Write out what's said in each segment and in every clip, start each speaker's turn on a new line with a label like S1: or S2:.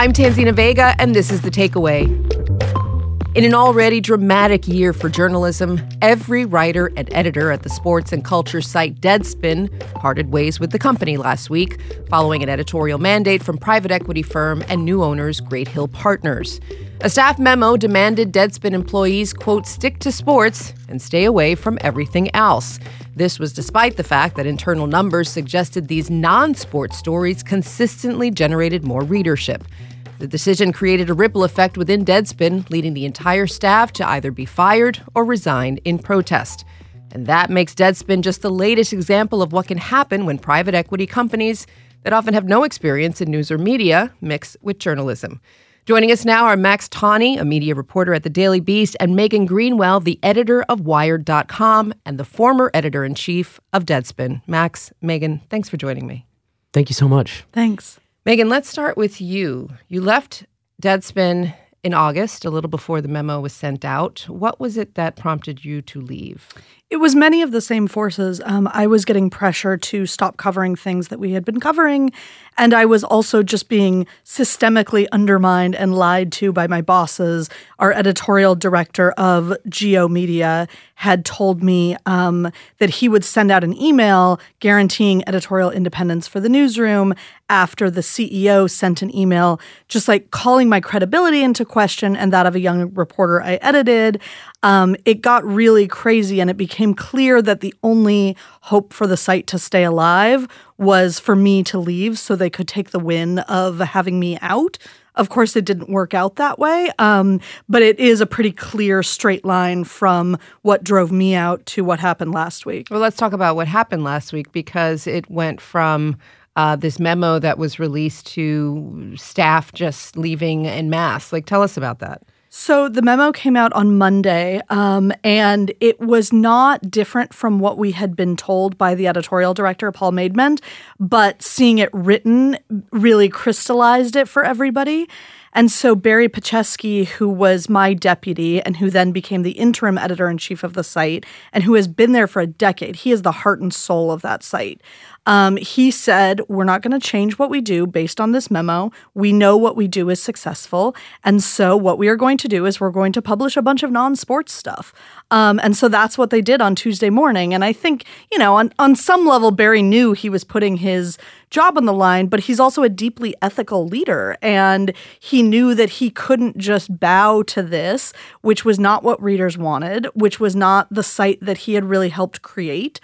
S1: I'm Tanzina Vega, and this is The Takeaway. In an already dramatic year for journalism, every writer and editor at the sports and culture site Deadspin parted ways with the company last week, following an editorial mandate from private equity firm and new owners Great Hill Partners. A staff memo demanded Deadspin employees, quote, stick to sports and stay away from everything else. This was despite the fact that internal numbers suggested these non-sports stories consistently generated more readership. The decision created a ripple effect within Deadspin, leading the entire staff to either be fired or resign in protest. And that makes Deadspin just the latest example of what can happen when private equity companies that often have no experience in news or media mix with journalism. Joining us now are Max Tawney, a media reporter at The Daily Beast, and Megan Greenwell, the editor of Wired.com and the former editor-in-chief of Deadspin. Max, Megan, thanks for joining me.
S2: Thank you so much.
S3: Thanks.
S1: Megan, let's start with you. You left Deadspin in August, a little before the memo was sent out. What was it that prompted you to leave?
S3: It was many of the same forces. I was getting pressure to stop covering things that we had been covering, and I was also just being systemically undermined and lied to by my bosses. Our editorial director of Geo Media had told me that he would send out an email guaranteeing editorial independence for the newsroom after the CEO sent an email just like calling my credibility into question and that of a young reporter I edited. It got really crazy, and it became clear that the only hope for the site to stay alive was for me to leave so they could take the win of having me out. Of course, it didn't work out that way, but it is a pretty clear straight line from what drove me out to what happened last week.
S1: Well, let's talk about what happened last week, because it went from this memo that was released to staff just leaving en masse. Tell us about that.
S3: So the memo came out on Monday, and it was not different from what we had been told by the editorial director, Paul Maidment, but seeing it written really crystallized it for everybody. And so Barry Pacheski, who was my deputy and who then became the interim editor-in-chief of the site and who has been there for a decade, he is the heart and soul of that site. He said, we're not going to change what we do based on this memo. We know what we do is successful. And so what we are going to do is we're going to publish a bunch of non-sports stuff. And so that's what they did on Tuesday morning. And I think, on some level, Barry knew he was putting his job on the line, but he's also a deeply ethical leader. And he knew that he couldn't just bow to this, which was not what readers wanted, which was not the site that he had really helped create.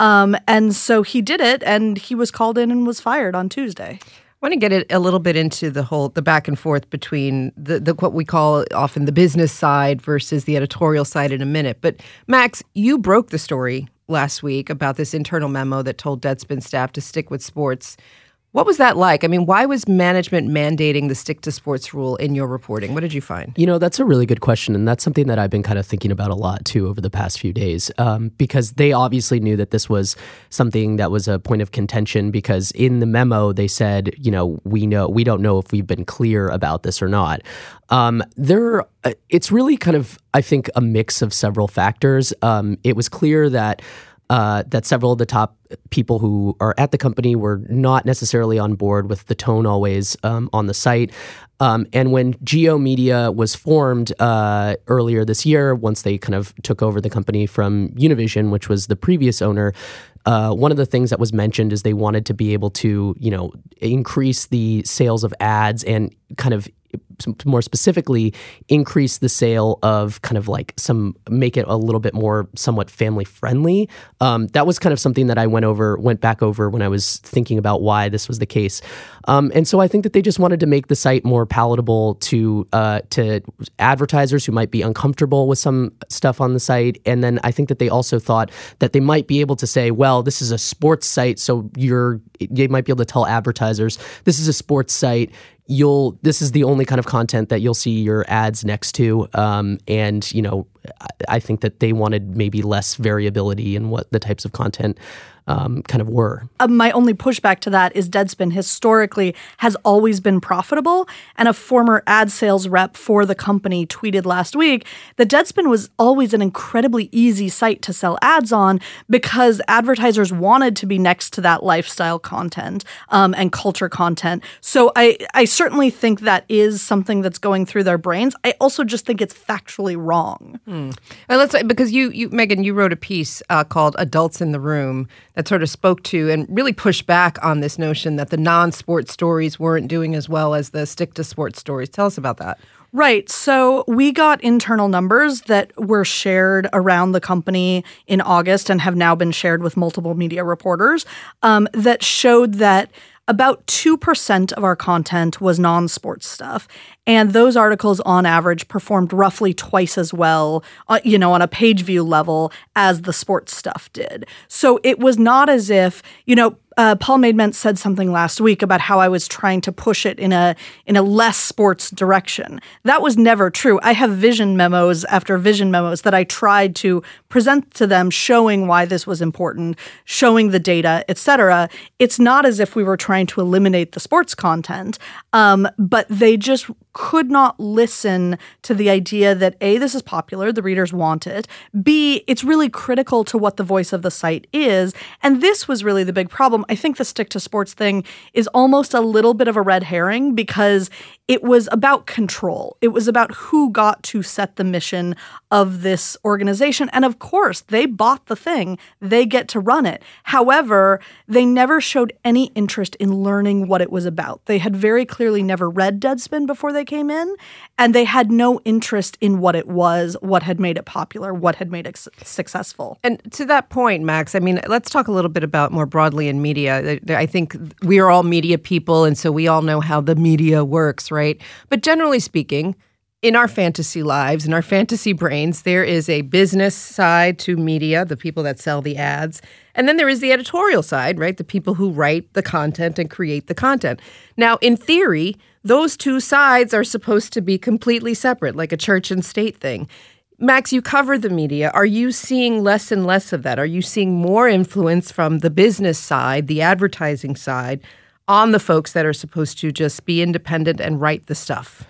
S3: And so he did it, and he was called in and was fired on Tuesday.
S1: I want to get a little bit into the back and forth between the what we call often the business side versus the editorial side in a minute. But Max, you broke the story last week about this internal memo that told Deadspin staff to stick with sports. What was that like? I mean, why was management mandating the stick to sports rule in your reporting? What did you find?
S2: That's a really good question. And that's something that I've been kind of thinking about a lot, too, over the past few days, because they obviously knew that this was something that was a point of contention, because in the memo, they said, we don't know if we've been clear about this or not. It's really kind of, I think, a mix of several factors. It was clear that several of the top people who are at the company were not necessarily on board with the tone always on the site. And when Geo Media was formed earlier this year, once they kind of took over the company from Univision, which was the previous owner, one of the things that was mentioned is they wanted to be able to, increase the sales of ads and kind of more specifically increase the sale of kind of make it a little bit more somewhat family friendly. That was kind of something that I went back over when I was thinking about why this was the case. And so I think that they just wanted to make the site more palatable to advertisers who might be uncomfortable with some stuff on the site. And then I think that they also thought that they might be able to say, well, this is a sports site, so they might be able to tell advertisers, this is a sports site. This is the only kind of content that you'll see your ads next to. I think that they wanted maybe less variability in what the types of content kind of were.
S3: My only pushback to that is Deadspin historically has always been profitable, and a former ad sales rep for the company tweeted last week that Deadspin was always an incredibly easy site to sell ads on because advertisers wanted to be next to that lifestyle content and culture content. So I certainly think that is something that's going through their brains. I also just think it's factually wrong.
S1: Because you Megan, you wrote a piece called "Adults in the Room" that sort of spoke to and really pushed back on this notion that the non-sports stories weren't doing as well as the stick-to-sports stories. Tell us about that.
S3: Right. So we got internal numbers that were shared around the company in August and have now been shared with multiple media reporters that showed that about 2% of our content was non-sports stuff. And those articles, on average, performed roughly twice as well, on a page view level as the sports stuff did. So it was not as if, Paul Maidment said something last week about how I was trying to push it in a less sports direction. That was never true. I have vision memos after vision memos that I tried to present to them, showing why this was important, showing the data, etc. It's not as if we were trying to eliminate the sports content, but they just could not listen to the idea that A, this is popular, the readers want it, B, it's really critical to what the voice of the site is, and this was really the big problem. I think the stick to sports thing is almost a little bit of a red herring because it was about control. It was about who got to set the mission of this organization. And of course, they bought the thing. They get to run it. However, they never showed any interest in learning what it was about. They had very clearly never read Deadspin before they came in, and they had no interest in what it was, what had made it popular, what had made it successful.
S1: And to that point, Max, let's talk a little bit about more broadly in media. I think we are all media people, and so we all know how the media works, right? But generally speaking, in our fantasy lives, in our fantasy brains, there is a business side to media, the people that sell the ads. And then there is the editorial side, right? The people who write the content and create the content. Now, in theory, those two sides are supposed to be completely separate, like a church and state thing. Max, you cover the media. Are you seeing less and less of that? Are you seeing more influence from the business side, the advertising side, on the folks that are supposed to just be independent and write the stuff?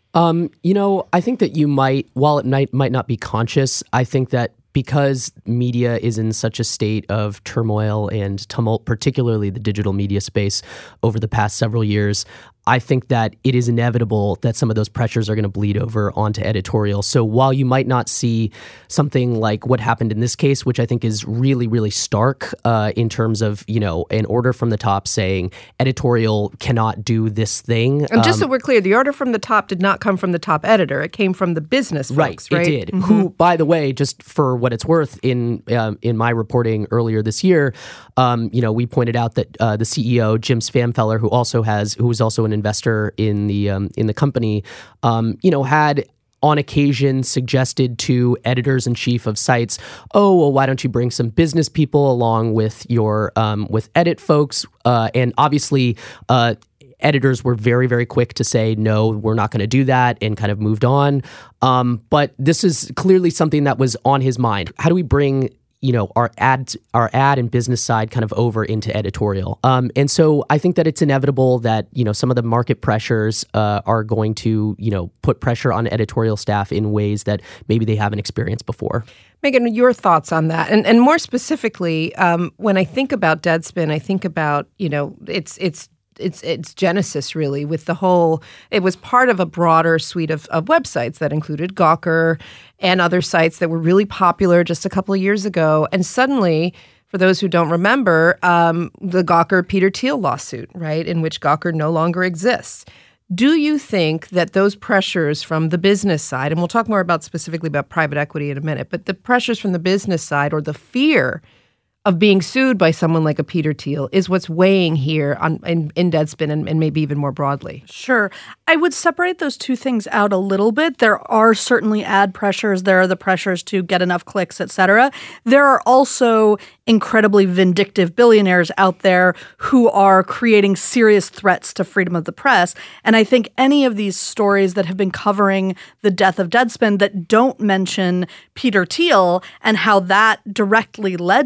S2: I think that while it might not be conscious, I think that because media is in such a state of turmoil and tumult, particularly the digital media space over the past several years, I think that it is inevitable that some of those pressures are going to bleed over onto editorial. So while you might not see something like what happened in this case, which I think is really, really stark in terms of, an order from the top saying editorial cannot do this thing.
S1: And just so we're clear, the order from the top did not come from the top editor. It came from the business folks, right?
S2: It did. Mm-hmm. Who, by the way, just for what it's worth, in my reporting earlier this year, we pointed out that the CEO, Jim Spamfeller, who was also an investor in the company, had on occasion suggested to editors-in-chief of sites, oh, well, why don't you bring some business people along with your with edit folks? And obviously, editors were very, very quick to say, no, we're not going to do that, and kind of moved on. But this is clearly something that was on his mind. How do we bring our ad and business side kind of over into editorial. And so I think that it's inevitable that, some of the market pressures are going to, put pressure on editorial staff in ways that maybe they haven't experienced before.
S1: Megan, your thoughts on that? And more specifically, when I think about Deadspin, I think about, its genesis, really, with the whole, it was part of a broader suite of websites that included Gawker and other sites that were really popular just a couple of years ago. And suddenly, for those who don't remember, the Gawker-Peter Thiel lawsuit, right, in which Gawker no longer exists. Do you think that those pressures from the business side, and we'll talk more specifically about private equity in a minute, but the pressures from the business side, or the fear of being sued by someone like a Peter Thiel, is what's weighing here in Deadspin and maybe even more broadly?
S3: Sure. I would separate those two things out a little bit. There are certainly ad pressures. There are the pressures to get enough clicks, et cetera. There are also incredibly vindictive billionaires out there who are creating serious threats to freedom of the press. And I think any of these stories that have been covering the death of Deadspin that don't mention Peter Thiel and how that directly led to this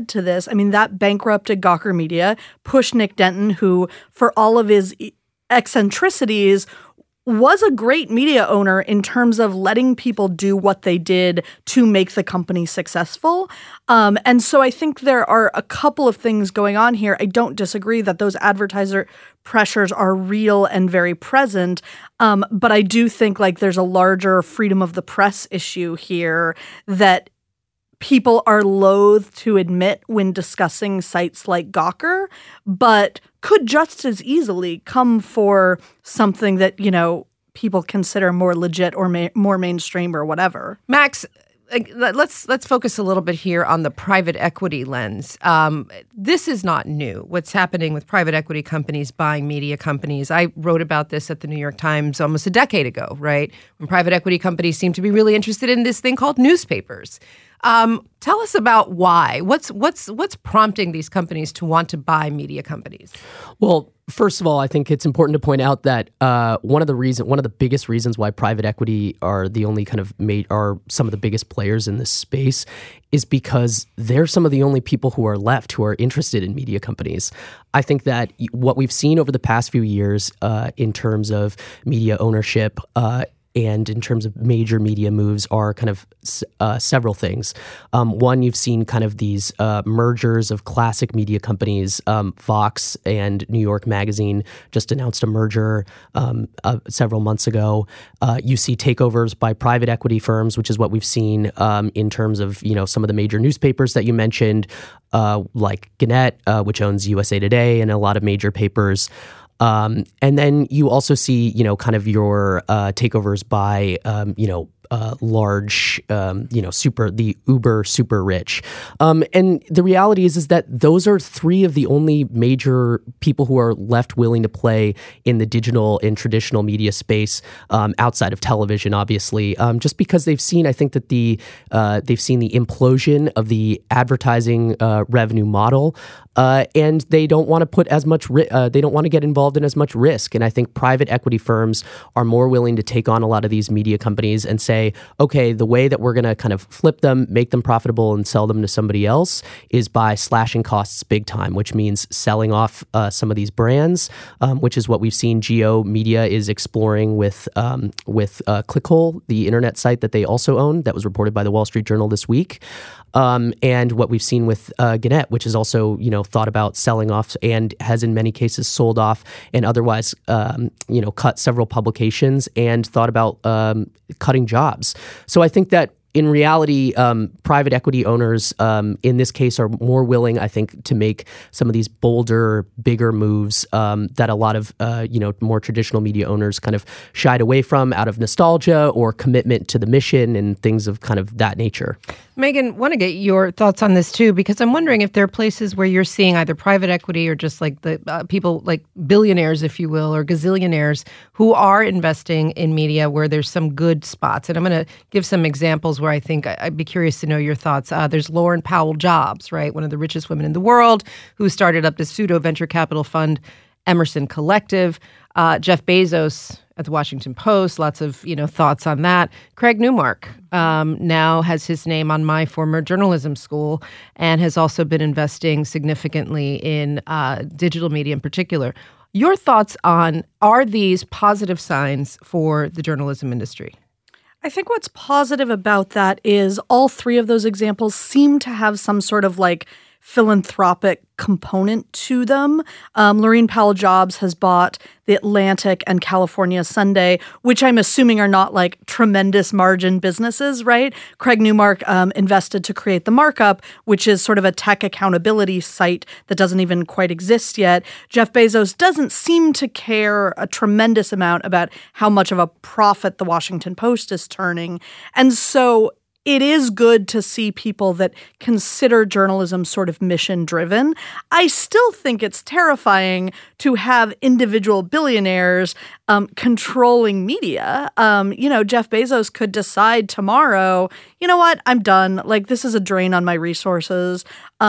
S3: this. I mean, that bankrupted Gawker Media, pushed Nick Denton, who, for all of his eccentricities, was a great media owner in terms of letting people do what they did to make the company successful. And so I think there are a couple of things going on here. I don't disagree that those advertiser pressures are real and very present. But I do think like there's a larger freedom of the press issue here that people are loath to admit when discussing sites like Gawker, but could just as easily come for something that, you know, people consider more legit or more mainstream or whatever.
S1: Max, let's focus a little bit here on the private equity lens. This is not new. What's happening with private equity companies buying media companies? I wrote about this at the New York Times almost a decade ago, right? When private equity companies seem to be really interested in this thing called newspapers. Tell us about why. What's prompting these companies to want to buy media companies?
S2: Well, first of all, I think it's important to point out that one of the biggest reasons why private equity are the only kind of are some of the biggest players in this space is because they're some of the only people who are left who are interested in media companies. I think that what we've seen over the past few years in terms of media ownership and in terms of major media moves are kind of several things. One, you've seen kind of these mergers of classic media companies. Vox and New York Magazine just announced a merger several months ago. You see takeovers by private equity firms, which is what we've seen in terms of, you know, some of the major newspapers that you mentioned, like Gannett, which owns USA Today and a lot of major papers. And then you also see, you know, kind of your takeovers by, large, the uber super rich. And the reality is that those are three of the only major people who are left willing to play in the digital and traditional media space outside of television, obviously, just because they've seen, I think that they've seen the implosion of the advertising revenue model. And they don't want to put as much, they don't want to get involved in as much risk. And I think private equity firms are more willing to take on a lot of these media companies and say, okay, the way that we're going to kind of flip them, make them profitable and sell them to somebody else is by slashing costs big time, which means selling off some of these brands, which is what we've seen Geo Media is exploring with Clickhole, the internet site that they also own that was reported by the Wall Street Journal this week. And what we've seen with Gannett, which is also, you know, thought about selling off and has in many cases sold off and otherwise, cut several publications and thought about cutting jobs. So I think that in reality, private equity owners in this case are more willing, I think, to make some of these bolder, bigger moves that a lot of more traditional media owners kind of shied away from out of nostalgia or commitment to the mission and things of kind of that nature.
S1: Megan, want to get your thoughts on this too, because I'm wondering if there are places where you're seeing either private equity or just like the people like billionaires, if you will, or gazillionaires who are investing in media where there's some good spots. And I'm going to give some examples where I think I'd be curious to know your thoughts. There's Lauren Powell Jobs, right? One of the richest women in the world who started up this pseudo venture capital fund, Emerson Collective. Jeff Bezos at the Washington Post, lots of thoughts on that. Craig Newmark now has his name on my former journalism school and has also been investing significantly in digital media in particular. Your thoughts on, are these positive signs for the journalism industry?
S3: I think what's positive about that is all three of those examples seem to have some sort of like philanthropic component to them. Laurene Powell Jobs has bought The Atlantic and California Sunday, which I'm assuming are not like tremendous margin businesses, right? Craig Newmark invested to create The Markup, which is sort of a tech accountability site that doesn't even quite exist yet. Jeff Bezos doesn't seem to care a tremendous amount about how much of a profit The Washington Post is turning. And so it is good to see people that consider journalism sort of mission-driven. I still think it's terrifying to have individual billionaires controlling media. Jeff Bezos could decide tomorrow, you know what, I'm done. Like, this is a drain on my resources.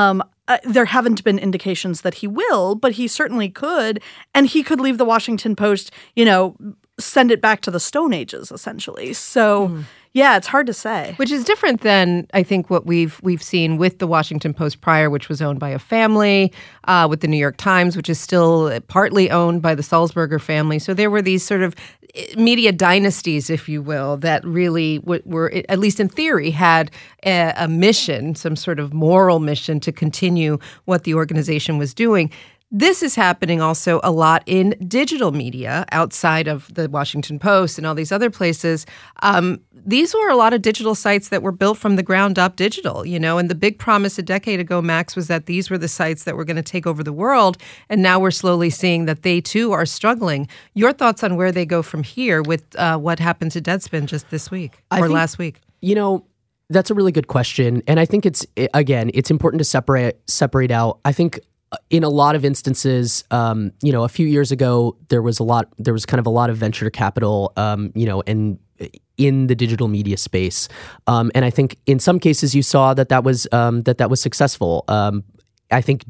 S3: There haven't been indications that he will, but he certainly could. And he could leave the Washington Post, send it back to the Stone Ages, essentially. So, yeah, it's hard to say.
S1: Which is different than, I think, what we've seen with the Washington Post prior, which was owned by a family, with the New York Times, which is still partly owned by the Sulzberger family. So there were these sort of media dynasties, if you will, that really were, at least in theory, had a mission, some sort of moral mission to continue what the organization was doing. This is happening also a lot in digital media outside of the Washington Post and all these other places. These were a lot of digital sites that were built from the ground up digital, and the big promise a decade ago, Max, was that these were the sites that were going to take over the world. And now we're slowly seeing that they too are struggling. Your thoughts on where they go from here with what happened to Deadspin just this week last week?
S2: That's a really good question. And I think it's important to separate out. I think in a lot of instances, a few years ago, there was kind of a lot of venture capital, and in the digital media space. And I think in some cases you saw that was successful. I think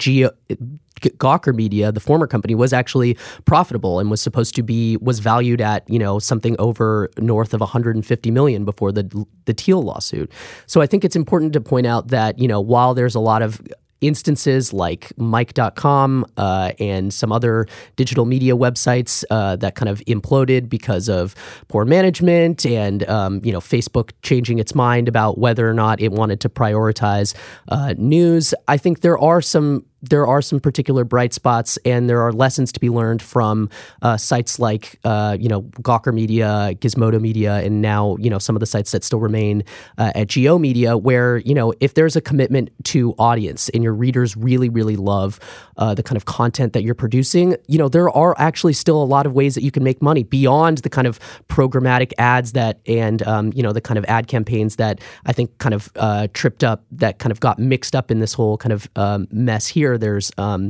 S2: Gawker Media, the former company, was actually profitable and was valued at, something over north of $150 million before the Teal lawsuit. So I think it's important to point out that, while there's a lot of instances like Mike.com and some other digital media websites that kind of imploded because of poor management and Facebook changing its mind about whether or not it wanted to prioritize news. I think there are some particular bright spots, and there are lessons to be learned from sites like Gawker Media, Gizmodo Media, and now some of the sites that still remain at Geo Media, where if there's a commitment to audience and your readers really, really love the kind of content that you're producing, there are actually still a lot of ways that you can make money beyond the kind of programmatic ads and the kind of ad campaigns that I think kind of tripped up, that kind of got mixed up in this whole kind of mess here. There's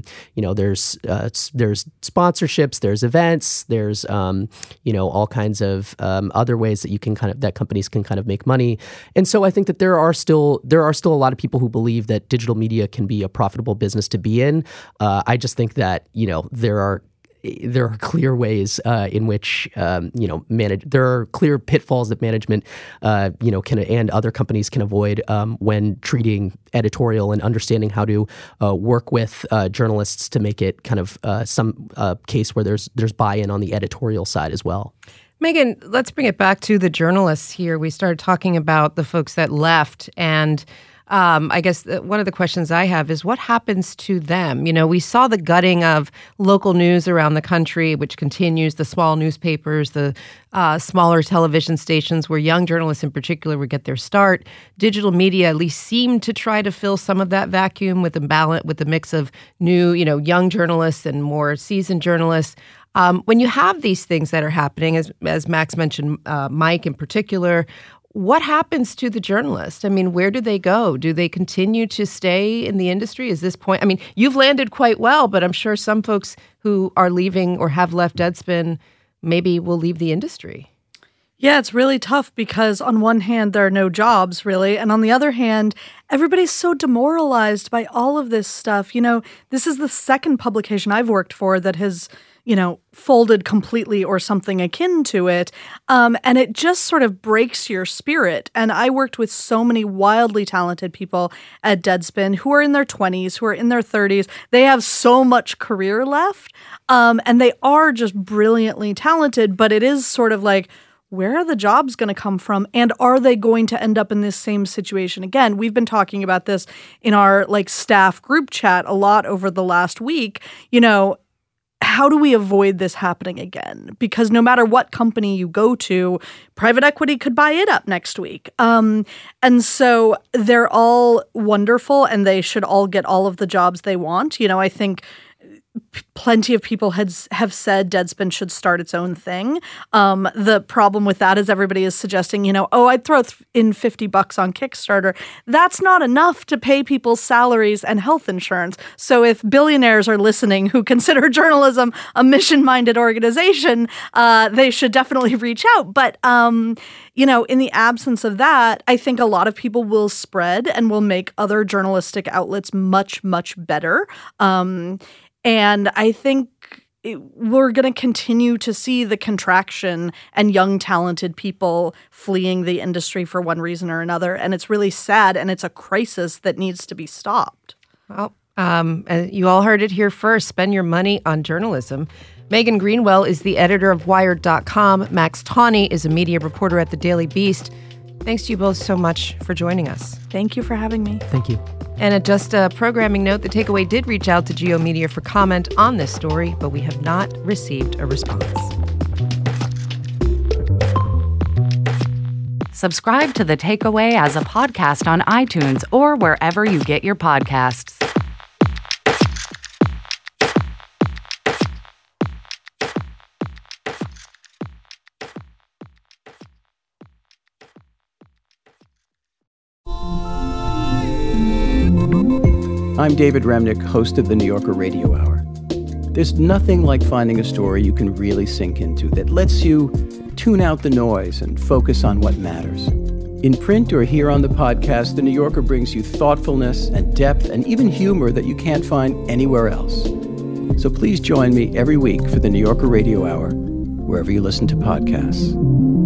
S2: sponsorships, there's events, there's all kinds of other ways that that companies can kind of make money. And so I think that there are still a lot of people who believe that digital media can be a profitable business to be in. I just think that there are clear ways in which there are clear pitfalls that management can and other companies can avoid when treating editorial and understanding how to work with journalists to make it kind of some case where there's buy-in on the editorial side as well.
S1: Megan, let's bring it back to the journalists here. We started talking about the folks that left, and I guess one of the questions I have is what happens to them? We saw the gutting of local news around the country, which continues, the small newspapers, the smaller television stations where young journalists in particular would get their start. Digital media at least seemed to try to fill some of that vacuum with a mix of new, young journalists and more seasoned journalists. When you have these things that are happening, as Max mentioned, Mike in particular, what happens to the journalist? I mean, where do they go? Do they continue to stay in the industry? Is this point? I mean, you've landed quite well, but I'm sure some folks who are leaving or have left Deadspin maybe will leave the industry.
S3: Yeah, it's really tough because on one hand, there are no jobs really. And on the other hand, everybody's so demoralized by all of this stuff. This is the second publication I've worked for that has folded completely or something akin to it. And it just sort of breaks your spirit. And I worked with so many wildly talented people at Deadspin who are in their 20s, who are in their 30s. They have so much career left. And they are just brilliantly talented. But it is sort of like, where are the jobs going to come from? And are they going to end up in this same situation again? We've been talking about this in our staff group chat a lot over the last week. How do we avoid this happening again? Because no matter what company you go to, private equity could buy it up next week. And so they're all wonderful and they should all get all of the jobs they want. I think plenty of people have said Deadspin should start its own thing. The problem with that is everybody is suggesting, I'd throw in $50 on Kickstarter. That's not enough to pay people's salaries and health insurance. So if billionaires are listening who consider journalism a mission-minded organization, they should definitely reach out. But, in the absence of that, I think a lot of people will spread and will make other journalistic outlets much, much better. And I think we're going to continue to see the contraction and young, talented people fleeing the industry for one reason or another. And it's really sad, and it's a crisis that needs to be stopped.
S1: Well, you all heard it here first. Spend your money on journalism. Megan Greenwell is the editor of Wired.com. Max Tawney is a media reporter at The Daily Beast. Thanks to you both so much for joining us.
S3: Thank you for having me.
S2: Thank you.
S1: And just a programming note, The Takeaway did reach out to Geo Media for comment on this story, but we have not received a response.
S4: Subscribe to The Takeaway as a podcast on iTunes or wherever you get your podcasts.
S5: I'm David Remnick, host of the New Yorker Radio Hour. There's nothing like finding a story you can really sink into that lets you tune out the noise and focus on what matters. In print or here on the podcast, the New Yorker brings you thoughtfulness and depth and even humor that you can't find anywhere else. So please join me every week for the New Yorker Radio Hour, wherever you listen to podcasts.